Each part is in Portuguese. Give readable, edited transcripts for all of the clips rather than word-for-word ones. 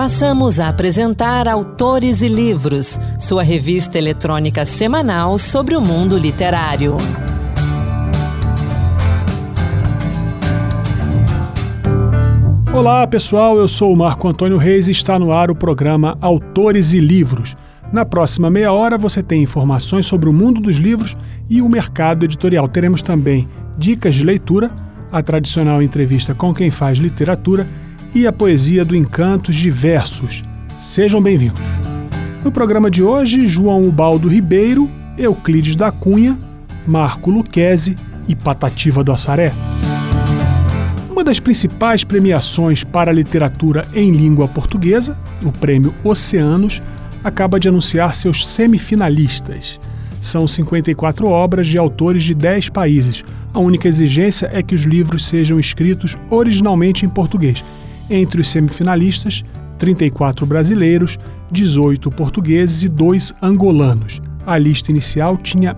Passamos a apresentar Autores e Livros, sua revista eletrônica semanal sobre o mundo literário. Olá pessoal, eu sou o Marco Antônio Reis e está no ar o programa Autores e Livros. Na próxima meia hora você tem informações sobre o mundo dos livros e o mercado editorial. Teremos também dicas de leitura, a tradicional entrevista com quem faz literatura e a poesia do Encantos Diversos. Sejam bem-vindos. No programa de hoje, João Ubaldo Ribeiro, Euclides da Cunha, Marco Lucchesi e Patativa do Assaré. Uma das principais premiações para a literatura em língua portuguesa, o Prêmio Oceanos, acaba de anunciar seus semifinalistas. São 54 obras de autores de 10 países. A única exigência é que os livros sejam escritos originalmente em português. Entre os semifinalistas, 34 brasileiros, 18 portugueses e 2 angolanos. A lista inicial tinha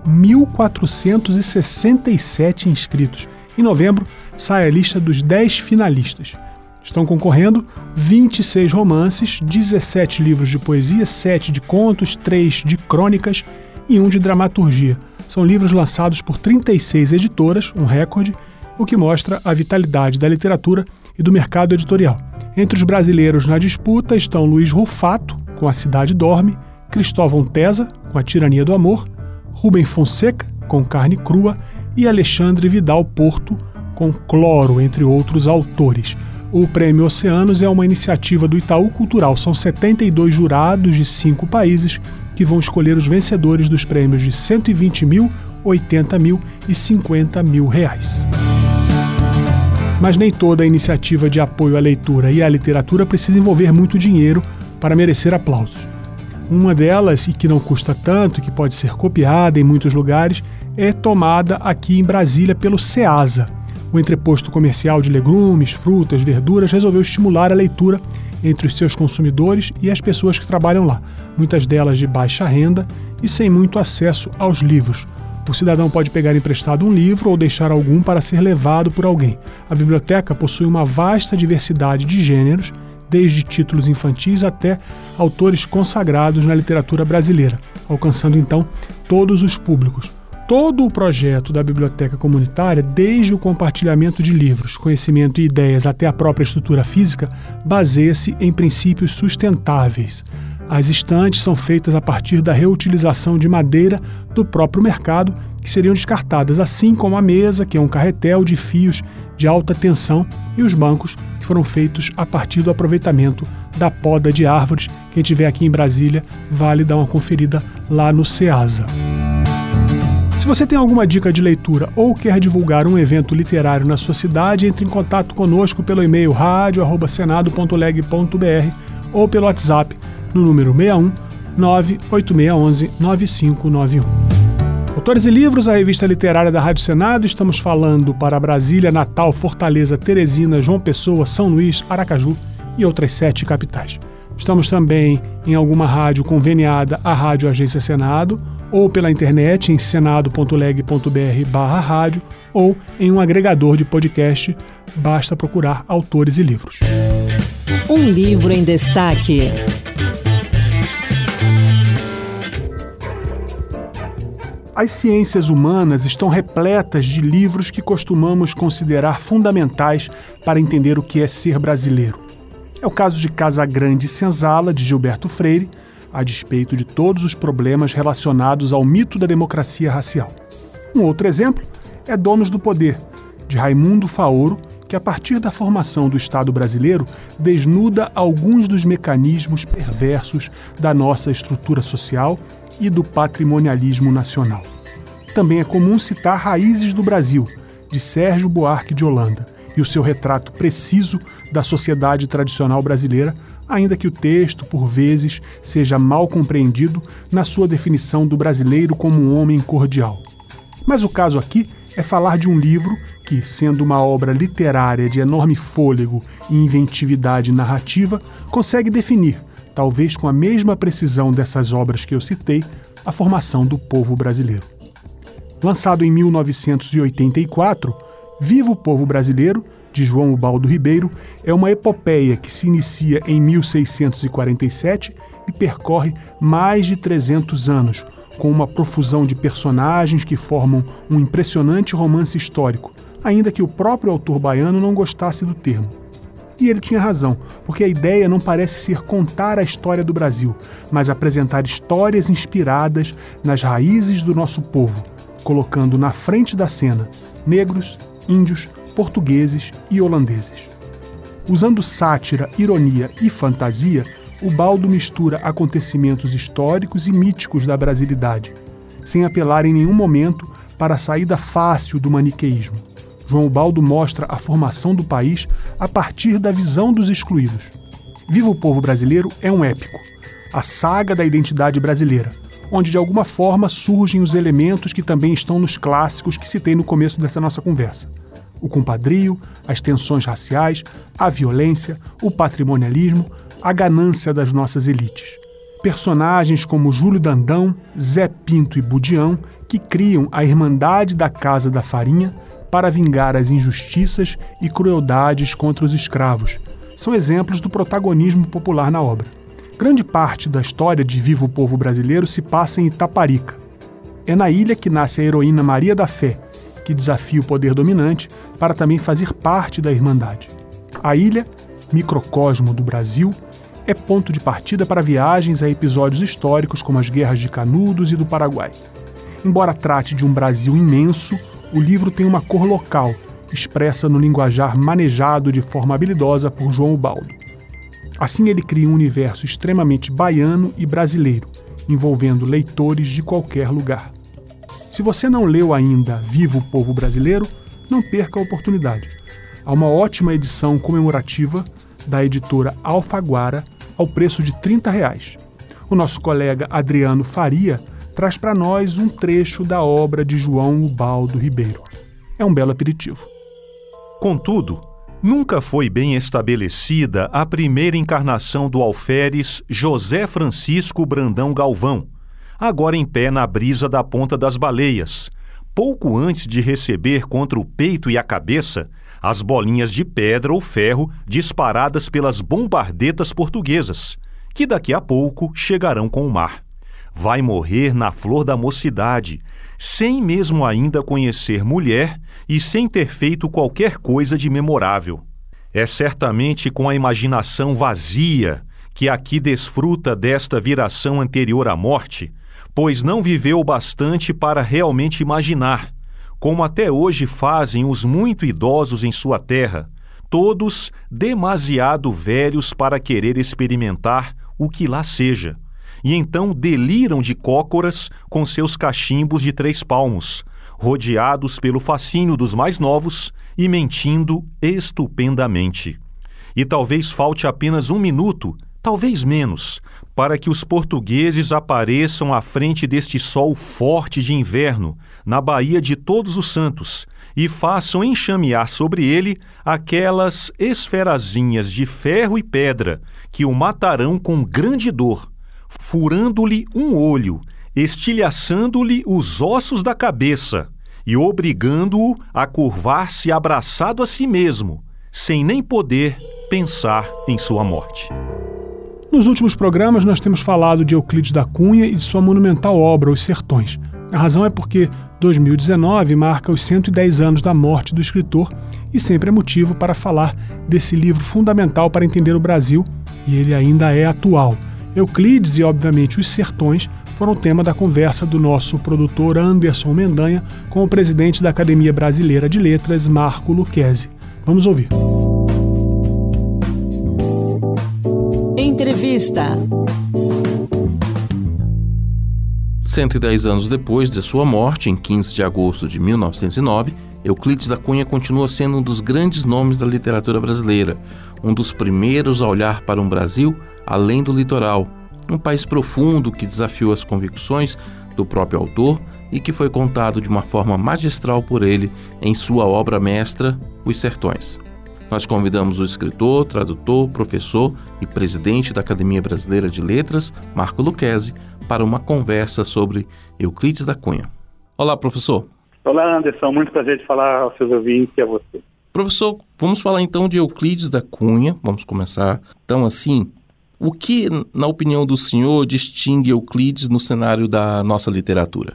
1.467 inscritos. Em novembro, sai a lista dos 10 finalistas. Estão concorrendo 26 romances, 17 livros de poesia, 7 de contos, 3 de crônicas e 1 de dramaturgia. São livros lançados por 36 editoras, um recorde, o que mostra a vitalidade da literatura e do mercado editorial. Entre os brasileiros na disputa estão Luiz Rufato, com A Cidade Dorme, Cristóvão Tesa, com A Tirania do Amor, Rubem Fonseca, com Carne Crua, e Alexandre Vidal Porto, com Cloro, entre outros autores. O Prêmio Oceanos é uma iniciativa do Itaú Cultural. São 72 jurados de 5 países que vão escolher os vencedores dos prêmios de 120 mil, 80 mil e 50 mil reais. Mas nem toda a iniciativa de apoio à leitura e à literatura precisa envolver muito dinheiro para merecer aplausos. Uma delas, e que não custa tanto, e que pode ser copiada em muitos lugares, é tomada aqui em Brasília pelo Ceasa. O entreposto comercial de legumes, frutas, verduras resolveu estimular a leitura entre os seus consumidores e as pessoas que trabalham lá, muitas delas de baixa renda e sem muito acesso aos livros. O cidadão pode pegar emprestado um livro ou deixar algum para ser levado por alguém. A biblioteca possui uma vasta diversidade de gêneros, desde títulos infantis até autores consagrados na literatura brasileira, alcançando então todos os públicos. Todo o projeto da biblioteca comunitária, desde o compartilhamento de livros, conhecimento e ideias até a própria estrutura física, baseia-se em princípios sustentáveis. As estantes são feitas a partir da reutilização de madeira do próprio mercado, que seriam descartadas, assim como a mesa, que é um carretel de fios de alta tensão, e os bancos, que foram feitos a partir do aproveitamento da poda de árvores. Quem estiver aqui em Brasília, vale dar uma conferida lá no Ceasa. Se você tem alguma dica de leitura ou quer divulgar um evento literário na sua cidade, entre em contato conosco pelo e-mail radio@senado.leg.br ou pelo WhatsApp no número 61 98611 9591. Autores e Livros, a revista literária da Rádio Senado. Estamos falando para Brasília, Natal, Fortaleza, Teresina, João Pessoa, São Luís, Aracaju e outras 7 capitais. Estamos também em alguma rádio conveniada à Rádio Agência Senado, ou pela internet em senado.leg.br/rádio, ou em um agregador de podcast. Basta procurar Autores e Livros. Um livro em destaque. As ciências humanas estão repletas de livros que costumamos considerar fundamentais para entender o que é ser brasileiro. É o caso de Casagrande e Senzala, de Gilberto Freire, a despeito de todos os problemas relacionados ao mito da democracia racial. Um outro exemplo é Donos do Poder, de Raimundo Faoro, que a partir da formação do Estado brasileiro desnuda alguns dos mecanismos perversos da nossa estrutura social e do patrimonialismo nacional. Também é comum citar Raízes do Brasil, de Sérgio Buarque de Holanda, e o seu retrato preciso da sociedade tradicional brasileira, ainda que o texto, por vezes, seja mal compreendido na sua definição do brasileiro como um homem cordial. Mas o caso aqui é falar de um livro que, sendo uma obra literária de enorme fôlego e inventividade narrativa, consegue definir, talvez com a mesma precisão dessas obras que eu citei, a formação do povo brasileiro. Lançado em 1984, Viva o Povo Brasileiro de João Ubaldo Ribeiro, é uma epopeia que se inicia em 1647 e percorre mais de 300 anos, com uma profusão de personagens que formam um impressionante romance histórico, ainda que o próprio autor baiano não gostasse do termo. E ele tinha razão, porque a ideia não parece ser contar a história do Brasil, mas apresentar histórias inspiradas nas raízes do nosso povo, colocando na frente da cena negros, índios, portugueses e holandeses. Usando sátira, ironia e fantasia, Ubaldo mistura acontecimentos históricos e míticos da brasilidade, sem apelar em nenhum momento para a saída fácil do maniqueísmo. João Ubaldo mostra a formação do país a partir da visão dos excluídos. Viva o Povo Brasileiro é um épico, a saga da identidade brasileira, onde de alguma forma surgem os elementos que também estão nos clássicos que citei no começo dessa nossa conversa. O compadrio, as tensões raciais, a violência, o patrimonialismo, a ganância das nossas elites. Personagens como Júlio Dandão, Zé Pinto e Budião, que criam a Irmandade da Casa da Farinha para vingar as injustiças e crueldades contra os escravos, são exemplos do protagonismo popular na obra. Grande parte da história de Viva o Povo Brasileiro se passa em Itaparica. É na ilha que nasce a heroína Maria da Fé, que desafia o poder dominante para também fazer parte da Irmandade. A ilha, microcosmo do Brasil, é ponto de partida para viagens a episódios históricos como as Guerras de Canudos e do Paraguai. Embora trate de um Brasil imenso, o livro tem uma cor local, expressa no linguajar manejado de forma habilidosa por João Ubaldo. Assim ele cria um universo extremamente baiano e brasileiro, envolvendo leitores de qualquer lugar. Se você não leu ainda Viva o Povo Brasileiro, não perca a oportunidade. Há uma ótima edição comemorativa da editora Alfaguara ao preço de R$ 30. O nosso colega Adriano Faria traz para nós um trecho da obra de João Ubaldo Ribeiro. É um belo aperitivo. Contudo, nunca foi bem estabelecida a primeira encarnação do alferes José Francisco Brandão Galvão, agora em pé na brisa da Ponta das Baleias, pouco antes de receber contra o peito e a cabeça as bolinhas de pedra ou ferro disparadas pelas bombardetas portuguesas, que daqui a pouco chegarão com o mar. Vai morrer na flor da mocidade, sem mesmo ainda conhecer mulher e sem ter feito qualquer coisa de memorável. É certamente com a imaginação vazia que aqui desfruta desta viração anterior à morte, pois não viveu bastante para realmente imaginar, como até hoje fazem os muito idosos em sua terra, todos demasiado velhos para querer experimentar o que lá seja, e então deliram de cócoras com seus cachimbos de 3 palmos, rodeados pelo fascínio dos mais novos e mentindo estupendamente. E talvez falte apenas 1 minuto, talvez menos, para que os portugueses apareçam à frente deste sol forte de inverno, na Baía de Todos os Santos, e façam enxamear sobre ele aquelas esferazinhas de ferro e pedra que o matarão com grande dor, furando-lhe um olho, estilhaçando-lhe os ossos da cabeça e obrigando-o a curvar-se abraçado a si mesmo, sem nem poder pensar em sua morte. Nos últimos programas nós temos falado de Euclides da Cunha e de sua monumental obra Os Sertões. A razão é porque 2019 marca os 110 anos da morte do escritor e sempre é motivo para falar desse livro fundamental para entender o Brasil, e ele ainda é atual. Euclides e, obviamente, Os Sertões foram tema da conversa do nosso produtor Anderson Mendanha com o presidente da Academia Brasileira de Letras, Marco Lucchesi. Vamos ouvir. Entrevista. 110 anos depois de sua morte, em 15 de agosto de 1909, Euclides da Cunha continua sendo um dos grandes nomes da literatura brasileira, um dos primeiros a olhar para um Brasil além do litoral, um país profundo que desafiou as convicções do próprio autor e que foi contado de uma forma magistral por ele em sua obra mestra, Os Sertões. Nós convidamos o escritor, tradutor, professor e presidente da Academia Brasileira de Letras, Marco Lucchesi, para uma conversa sobre Euclides da Cunha. Olá, professor. Olá, Anderson. Muito prazer de falar aos seus ouvintes e a você. Professor, vamos falar então de Euclides da Cunha, vamos começar. Então, assim, o que, na opinião do senhor, distingue Euclides no cenário da nossa literatura?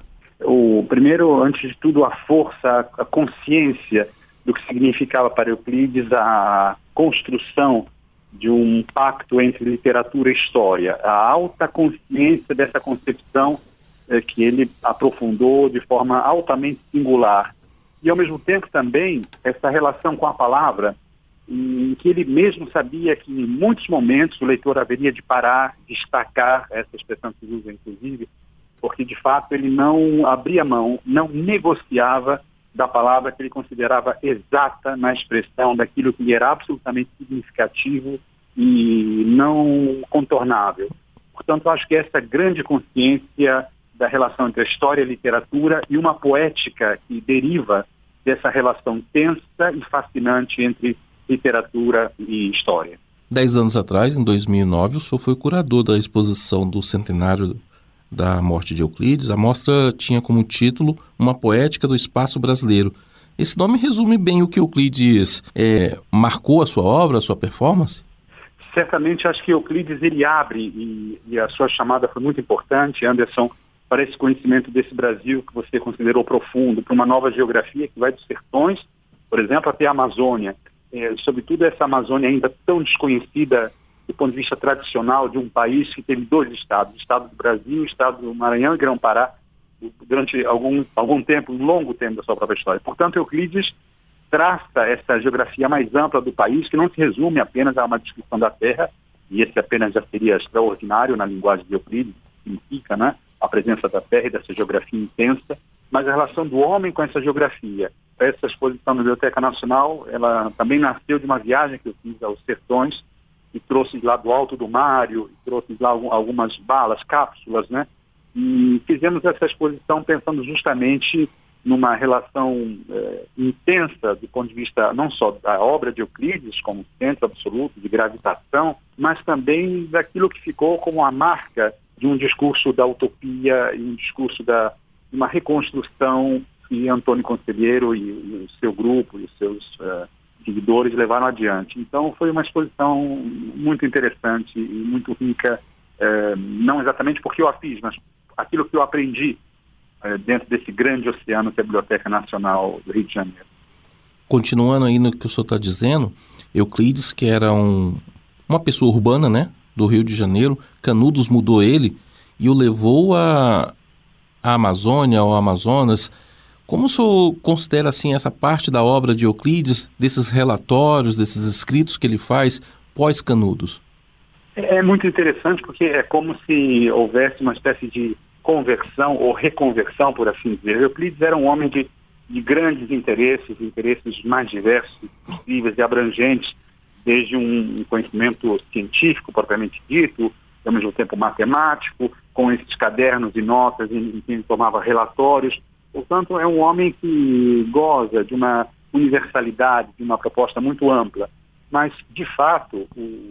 O primeiro, antes de tudo, a força, a consciência do que significava para Euclides a construção de um pacto entre literatura e história, a alta consciência dessa concepção que ele aprofundou de forma altamente singular. E, ao mesmo tempo, também, essa relação com a palavra, em que ele mesmo sabia que, em muitos momentos, o leitor haveria de parar, destacar, essa expressão que usa, inclusive, porque, de fato, ele não abria mão, não negociava da palavra que ele considerava exata na expressão daquilo que lhe era absolutamente significativo e não contornável. Portanto, acho que essa grande consciência da relação entre a história e a literatura e uma poética que deriva dessa relação tensa e fascinante entre literatura e história. 10 anos atrás, em 2009, o senhor foi curador da exposição do centenário da morte de Euclides. A mostra tinha como título Uma Poética do Espaço Brasileiro. Esse nome resume bem o que Euclides marcou a sua obra, a sua performance? Certamente, acho que Euclides ele abre, e a sua chamada foi muito importante, Anderson, para esse conhecimento desse Brasil que você considerou profundo, para uma nova geografia que vai dos sertões, por exemplo, até a Amazônia. Sobretudo essa Amazônia ainda tão desconhecida do ponto de vista tradicional de um país que teve 2 estados, o estado do Brasil, o estado do Maranhão e Grão-Pará, durante algum tempo, um longo tempo da sua própria história. Portanto, Euclides traça essa geografia mais ampla do país, que não se resume apenas a uma descrição da terra, e esse apenas já seria extraordinário na linguagem de Euclides, que significa, né, a presença da terra e dessa geografia intensa, mas a relação do homem com essa geografia. Essa exposição na Biblioteca Nacional, ela também nasceu de uma viagem que eu fiz aos sertões, e trouxe lá do alto do Mário, e trouxe lá algumas balas, cápsulas, né? E fizemos essa exposição pensando justamente numa relação intensa do ponto de vista não só da obra de Euclides como centro absoluto de gravitação, mas também daquilo que ficou como a marca de um discurso da utopia e um discurso de uma reconstrução que Antônio Conselheiro e o seu grupo e os seus seguidores levaram adiante. Então foi uma exposição muito interessante e muito rica, não exatamente porque eu a fiz, mas aquilo que eu aprendi dentro desse grande oceano que é a Biblioteca Nacional do Rio de Janeiro. Continuando aí no que o senhor está dizendo, Euclides, que era uma pessoa urbana, né, do Rio de Janeiro, Canudos mudou ele e o levou à Amazônia, ao Amazonas. Como o senhor considera assim essa parte da obra de Euclides, desses relatórios, desses escritos que ele faz pós-Canudos? É muito interessante porque é como se houvesse uma espécie de conversão ou reconversão, por assim dizer. Euclides era um homem de grandes interesses mais diversos, possíveis e abrangentes, desde um conhecimento científico propriamente dito, ao mesmo tempo matemático, com esses cadernos e notas em que ele tomava relatórios. Portanto, é um homem que goza de uma universalidade, de uma proposta muito ampla. Mas, de fato,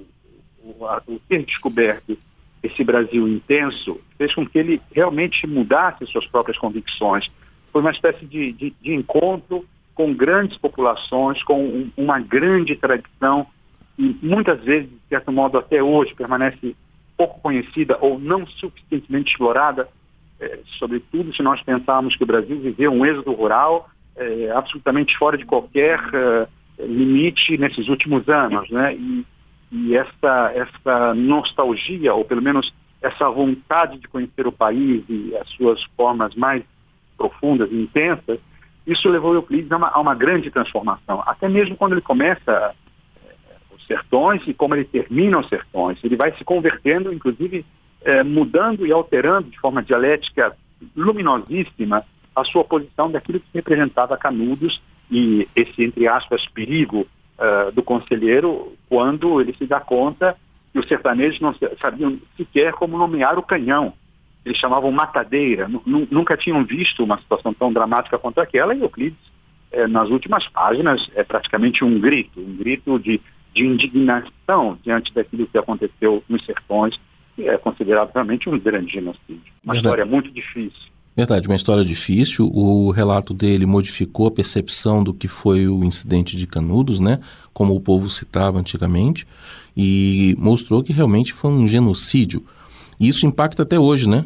o ter descoberto esse Brasil intenso fez com que ele realmente mudasse suas próprias convicções. Foi uma espécie de encontro com grandes populações, com uma grande tradição, e muitas vezes, de certo modo, até hoje, permanece pouco conhecida ou não suficientemente explorada, sobretudo se nós pensarmos que o Brasil viveu um êxodo rural absolutamente fora de qualquer limite nesses últimos anos, né? E essa nostalgia, ou pelo menos essa vontade de conhecer o país e as suas formas mais profundas e intensas, isso levou Euclides a uma grande transformação. Até mesmo quando ele começa os sertões e como ele termina os sertões, ele vai se convertendo, inclusive mudando e alterando de forma dialética luminosíssima a sua posição daquilo que representava Canudos e esse, entre aspas, perigo do conselheiro, quando ele se dá conta que os sertanejos não sabiam sequer como nomear o canhão. Eles chamavam matadeira, nunca tinham visto uma situação tão dramática quanto aquela, e Euclides, nas últimas páginas, é praticamente um grito de indignação diante daquilo que aconteceu nos sertões, que é considerado realmente um grande genocídio. Uma história muito difícil. Verdade, uma história difícil. O relato dele modificou a percepção do que foi o incidente de Canudos, né? Como o povo citava antigamente, e mostrou que realmente foi um genocídio. E isso impacta até hoje, né?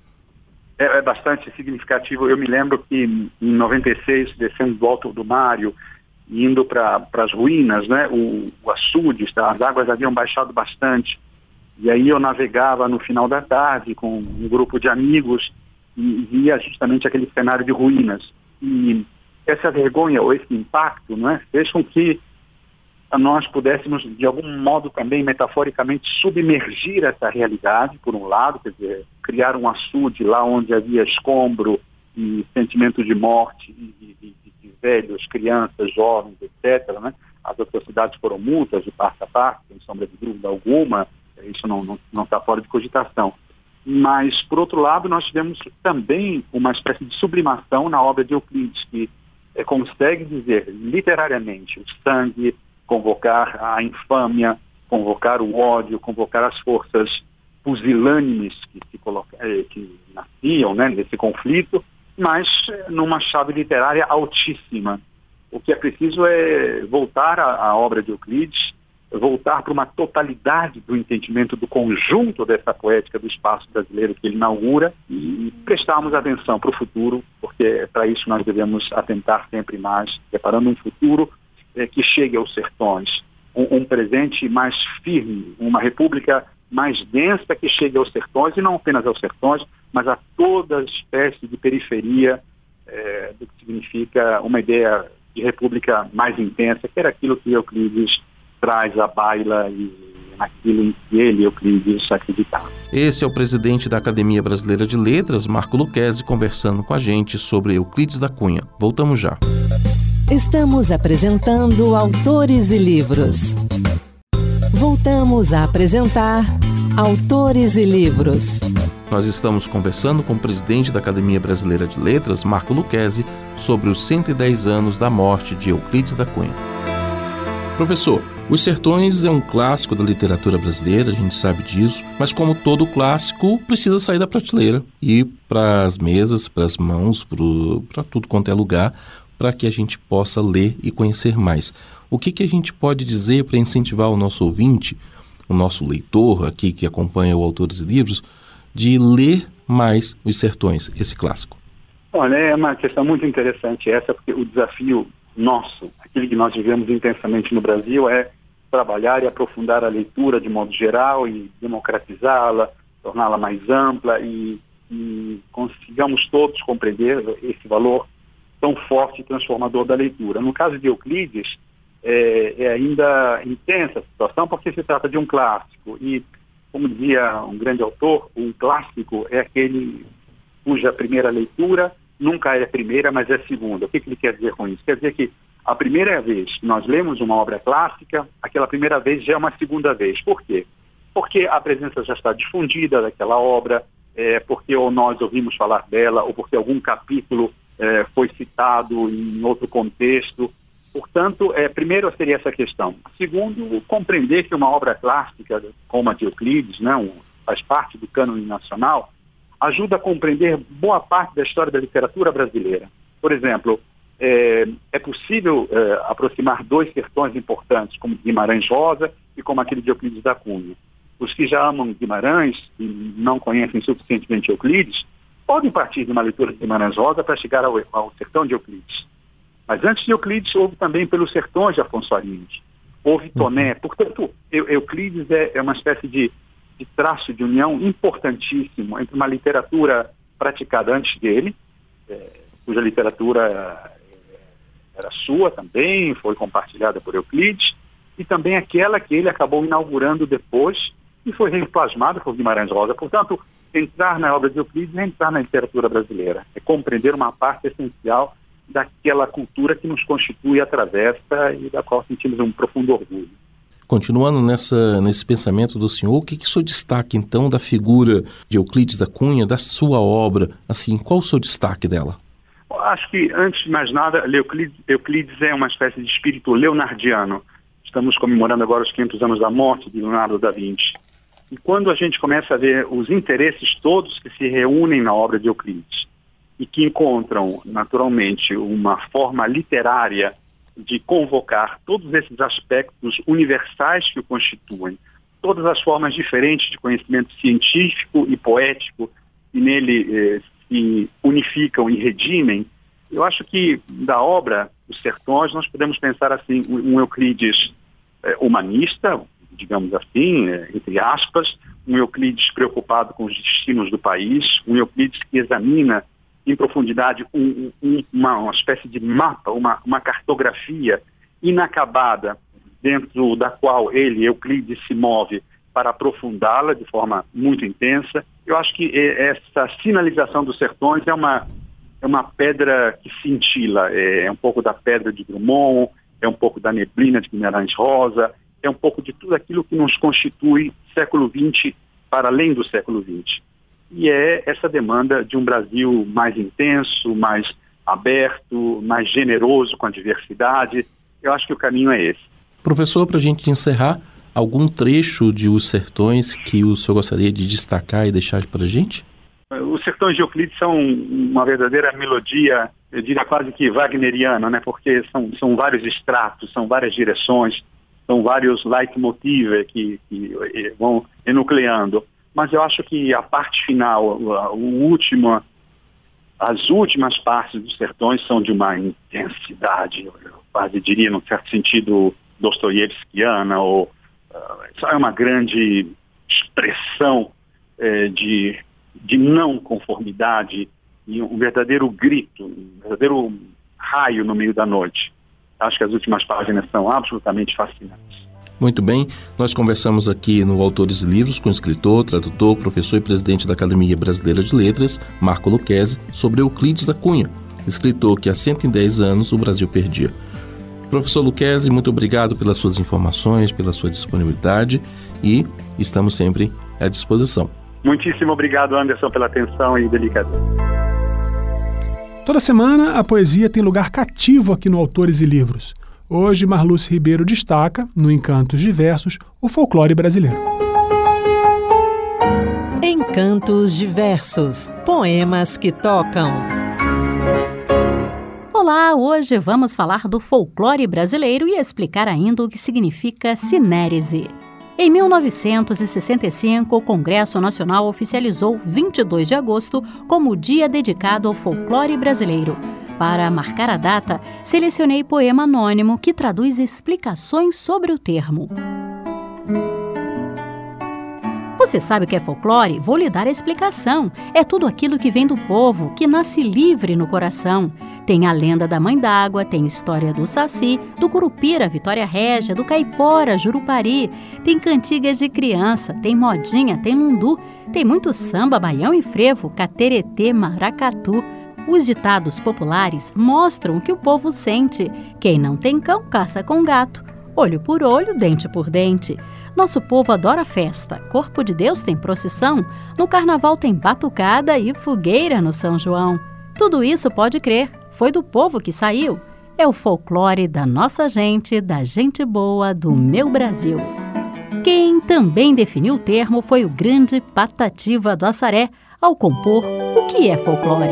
É bastante significativo. Eu me lembro que em 96, descendo do Alto do Mário, indo para as ruínas, né? O açude, as águas haviam baixado bastante. E aí eu navegava no final da tarde com um grupo de amigos e via justamente aquele cenário de ruínas. E essa vergonha ou esse impacto, né, fez com que nós pudéssemos, de algum modo também, metaforicamente, submergir essa realidade, por um lado, quer dizer, criar um açude lá onde havia escombro e sentimento de morte de velhos, crianças, jovens, etc., né? As atrocidades foram multas de parte a parte, sem sombra de dúvida alguma, isso não está fora de cogitação. Mas, por outro lado, nós tivemos também uma espécie de sublimação na obra de Euclides, que consegue dizer, literariamente, o sangue, convocar a infâmia, convocar o ódio, convocar as forças pusilânimes que nasciam, né, nesse conflito, mas numa chave literária altíssima. O que é preciso é voltar à obra de Euclides, voltar para uma totalidade do entendimento do conjunto dessa poética do espaço brasileiro que ele inaugura e prestarmos atenção para o futuro, porque para isso nós devemos atentar sempre mais, preparando um futuro que chegue aos sertões, um presente mais firme, uma república mais densa que chegue aos sertões, e não apenas aos sertões, mas a toda espécie de periferia do que significa uma ideia de república mais intensa, que era aquilo que Euclides traz à baila e naquilo em que ele, Euclides, acreditava. Esse é o presidente da Academia Brasileira de Letras, Marco Lucchesi, conversando com a gente sobre Euclides da Cunha. Voltamos já. Estamos apresentando Autores e Livros. Voltamos a apresentar Autores e Livros. Nós estamos conversando com o presidente da Academia Brasileira de Letras, Marco Lucchesi, sobre os 110 anos da morte de Euclides da Cunha. Professor, Os Sertões é um clássico da literatura brasileira, a gente sabe disso, mas como todo clássico, precisa sair da prateleira e ir para as mesas, para as mãos, para tudo quanto é lugar, para que a gente possa ler e conhecer mais. O que a gente pode dizer para incentivar o nosso ouvinte, o nosso leitor aqui que acompanha o Autores e Livros, de ler mais Os Sertões, esse clássico? Olha, é uma questão muito interessante essa, porque o desafio nosso, aquele que nós vivemos intensamente no Brasil, é trabalhar e aprofundar a leitura de modo geral e democratizá-la, torná-la mais ampla e consigamos todos compreender esse valor tão forte e transformador da leitura. No caso de Euclides, é ainda intensa a situação porque se trata de um clássico e, como dizia um grande autor, um clássico é aquele cuja primeira leitura nunca é a primeira, mas é a segunda. O que ele quer dizer com isso? Quer dizer que a primeira vez que nós lemos uma obra clássica, aquela primeira vez já é uma segunda vez. Por quê? Porque a presença já está difundida daquela obra, porque ou nós ouvimos falar dela, ou porque algum capítulo foi citado em outro contexto. Portanto, primeiro seria essa questão. Segundo, compreender que uma obra clássica, como a de Euclides, né, faz parte do cânone nacional, ajuda a compreender boa parte da história da literatura brasileira. Por exemplo, é possível aproximar dois sertões importantes, como Guimarães Rosa e como aquele de Euclides da Cunha. Os que já amam Guimarães e não conhecem suficientemente Euclides, podem partir de uma leitura de Guimarães Rosa para chegar ao sertão de Euclides. Mas antes de Euclides, houve também pelos sertões de Afonso Arinos. Houve Toné. Portanto, Euclides é uma espécie de traço de união importantíssimo entre uma literatura praticada antes dele, cuja literatura era sua também, foi compartilhada por Euclides, e também aquela que ele acabou inaugurando depois e foi replasmada por Guimarães Rosa. Portanto, entrar na obra de Euclides é entrar na literatura brasileira, é compreender uma parte essencial daquela cultura que nos constitui e atravessa e da qual sentimos um profundo orgulho. Continuando nesse pensamento do senhor, o que o senhor destaca, então, da figura de Euclides da Cunha, da sua obra? Assim, qual o seu destaque dela? Acho que, antes de mais nada, Euclides é uma espécie de espírito leonardiano. Estamos comemorando agora os 500 anos da morte de Leonardo da Vinci. E quando a gente começa a ver os interesses todos que se reúnem na obra de Euclides, e que encontram, naturalmente, uma forma literária de convocar todos esses aspectos universais que o constituem, todas as formas diferentes de conhecimento científico e poético que nele se unificam e redimem. Eu acho que da obra Os Sertões nós podemos pensar assim, um Euclides humanista, digamos assim, entre aspas, um Euclides preocupado com os destinos do país, um Euclides que examina em profundidade uma espécie de mapa, uma cartografia inacabada, dentro da qual ele, Euclides, se move para aprofundá-la de forma muito intensa. Eu acho que essa sinalização dos sertões é uma pedra que cintila, é um pouco da pedra de Drummond, é um pouco da neblina de Guimarães Rosa, é um pouco de tudo aquilo que nos constitui século XX para além do século XX. E é essa demanda de um Brasil mais intenso, mais aberto, mais generoso com a diversidade. Eu acho que o caminho é esse. Professor, para a gente encerrar, algum trecho de Os Sertões que o senhor gostaria de destacar e deixar para a gente? Os Sertões de Euclides são uma verdadeira melodia, eu diria quase que wagneriana, né? Porque são vários estratos, são várias direções, são vários leitmotiv que vão enucleando. Mas eu acho que a parte final, as últimas partes dos Sertões são de uma intensidade, eu quase diria, num certo sentido, dostoiévskiana, ou é uma grande expressão de não conformidade e um verdadeiro grito, um verdadeiro raio no meio da noite. Acho que as últimas páginas são absolutamente fascinantes. Muito bem, nós conversamos aqui no Autores e Livros com o escritor, tradutor, professor e presidente da Academia Brasileira de Letras, Marco Lucchesi, sobre Euclides da Cunha, escritor que há 110 anos o Brasil perdia. Professor Lucchesi, muito obrigado pelas suas informações, pela sua disponibilidade e estamos sempre à disposição. Muitíssimo obrigado, Anderson, pela atenção e delicadeza. Toda semana a poesia tem lugar cativo aqui no Autores e Livros. Hoje, Marluce Ribeiro destaca, no Encantos Diversos, o folclore brasileiro. Encantos Diversos, poemas que tocam. Olá, hoje vamos falar do folclore brasileiro e explicar ainda o que significa sinérese. Em 1965, o Congresso Nacional oficializou 22 de agosto como dia dedicado ao folclore brasileiro. Para marcar a data, selecionei poema anônimo que traduz explicações sobre o termo. Você sabe o que é folclore? Vou lhe dar a explicação. É tudo aquilo que vem do povo, que nasce livre no coração. Tem a lenda da Mãe d'Água, tem história do Saci, do Curupira, Vitória Régia, do Caipora, Jurupari. Tem cantigas de criança, tem modinha, tem lundu. Tem muito samba, baião e frevo, cateretê, maracatu. Os ditados populares mostram o que o povo sente. Quem não tem cão, caça com gato. Olho por olho, dente por dente. Nosso povo adora festa. Corpo de Deus tem procissão. No carnaval tem batucada e fogueira no São João. Tudo isso, pode crer, foi do povo que saiu. É o folclore da nossa gente, da gente boa, do meu Brasil. Quem também definiu o termo foi o grande Patativa do Assaré, ao compor O que é folclore.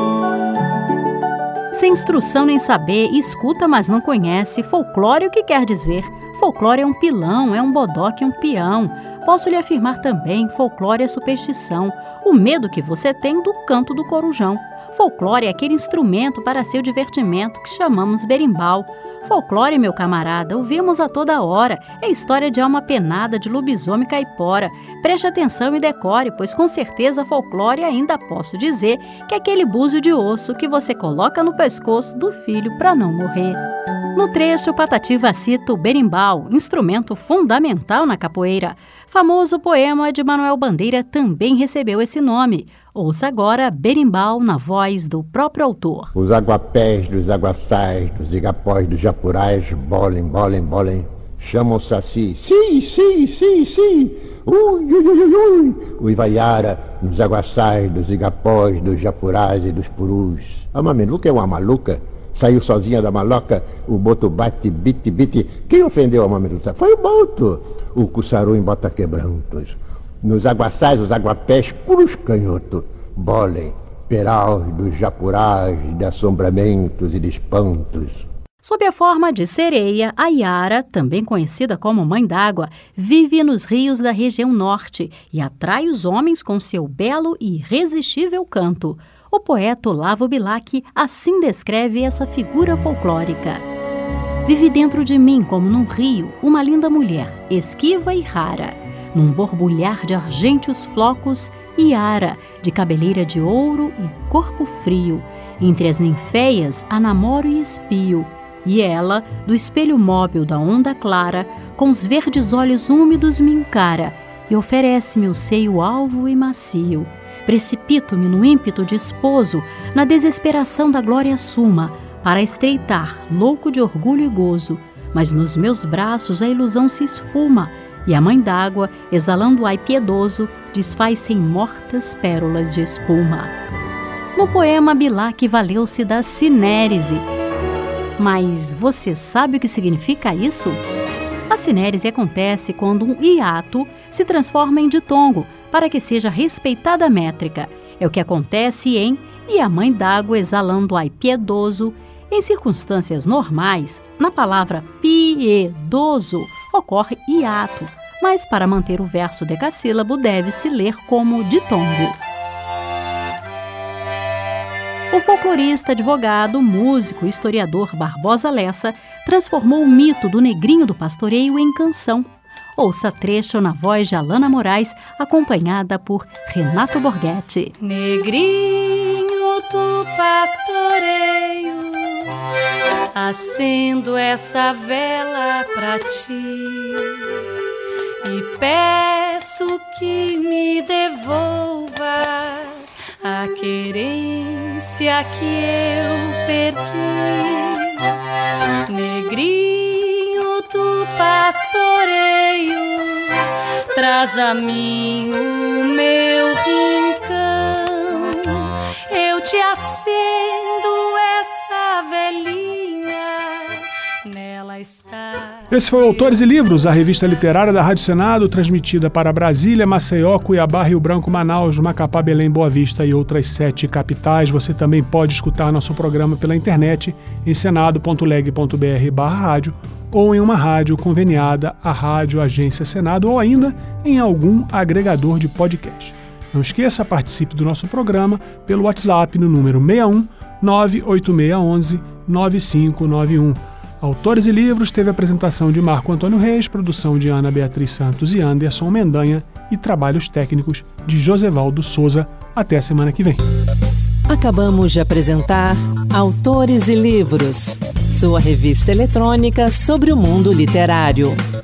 Sem instrução nem saber, escuta, mas não conhece. Folclore, o que quer dizer? Folclore é um pilão, é um bodoque, um peão. Posso lhe afirmar também, folclore é superstição. O medo que você tem do canto do corujão. Folclore é aquele instrumento para seu divertimento que chamamos berimbau. Folclore, meu camarada, ouvimos a toda hora. É história de alma penada, de lobisomem caipora. Preste atenção e decore, pois com certeza folclore ainda posso dizer que é aquele búzio de osso que você coloca no pescoço do filho para não morrer. No trecho, Patativa cita o berimbau, instrumento fundamental na capoeira. Famoso poema de Manuel Bandeira também recebeu esse nome. Ouça agora Berimbau na voz do próprio autor. Os aguapés dos aguaçais, dos igapós dos japurais, bolem, bolem, bolem, chamam o saci, sim, sim, sim, sim, ui, ui, ui, ui, ui. O Ivaiara nos aguaçais, dos igapós, dos japurais e dos purus. A mameluca é uma maluca, saiu sozinha da maloca, o boto bate, bite, bite. Quem ofendeu a mameluca? Foi o boto. O cuçaru em bota quebrantos. Nos aguaçais, os aguapés, curus canhoto, bolem, peraus dos japurás, de assombramentos e de espantos. Sob a forma de sereia, a Iara, também conhecida como Mãe d'Água, vive nos rios da região norte e atrai os homens com seu belo e irresistível canto. O poeta Olavo Bilac assim descreve essa figura folclórica. Vive dentro de mim, como num rio, uma linda mulher, esquiva e rara. Num borbulhar de argênteos flocos, Iara, de cabeleira de ouro e corpo frio. Entre as ninféias a namoro e espio. E ela, do espelho móvel da onda clara, com os verdes olhos úmidos me encara e oferece-me o seio alvo e macio. Precipito-me no ímpeto de esposo, na desesperação da glória suma, para estreitar, louco de orgulho e gozo. Mas nos meus braços a ilusão se esfuma, e a Mãe d'Água, exalando ai piedoso, desfaz-se em mortas pérolas de espuma. No poema, Bilac valeu-se da sinérese. Mas você sabe o que significa isso? A sinérese acontece quando um hiato se transforma em ditongo, para que seja respeitada a métrica. É o que acontece em "E a Mãe d'Água exalando ai piedoso". Em circunstâncias normais, na palavra piedoso ocorre hiato, mas para manter o verso decassílabo deve-se ler como ditongo. O folclorista, advogado, músico e historiador Barbosa Lessa transformou o mito do negrinho do pastoreio em canção. Ouça trecho na voz de Alana Moraes, acompanhada por Renato Borghetti. Negrinho do pastoreio, acendo essa vela pra ti e peço que me devolvas a querência que eu perdi. Negrinho do pastoreio, traz a mim o meu rincão, eu te acendo essa velhinha, nela está. Esse foi Autores e Livros, a revista literária da Rádio Senado, transmitida para Brasília, Maceió, Cuiabá, Rio Branco, Manaus, Macapá, Belém, Boa Vista e outras 7 capitais. Você também pode escutar nosso programa pela internet em senado.leg.br/rádio ou em uma rádio conveniada à Rádio Agência Senado ou ainda em algum agregador de podcast. Não esqueça, participe do nosso programa pelo WhatsApp no número 61 98611 9591. Autores e Livros teve a apresentação de Marco Antônio Reis, produção de Ana Beatriz Santos e Anderson Mendanha e trabalhos técnicos de Josevaldo Souza. Até a semana que vem. Acabamos de apresentar Autores e Livros, sua revista eletrônica sobre o mundo literário.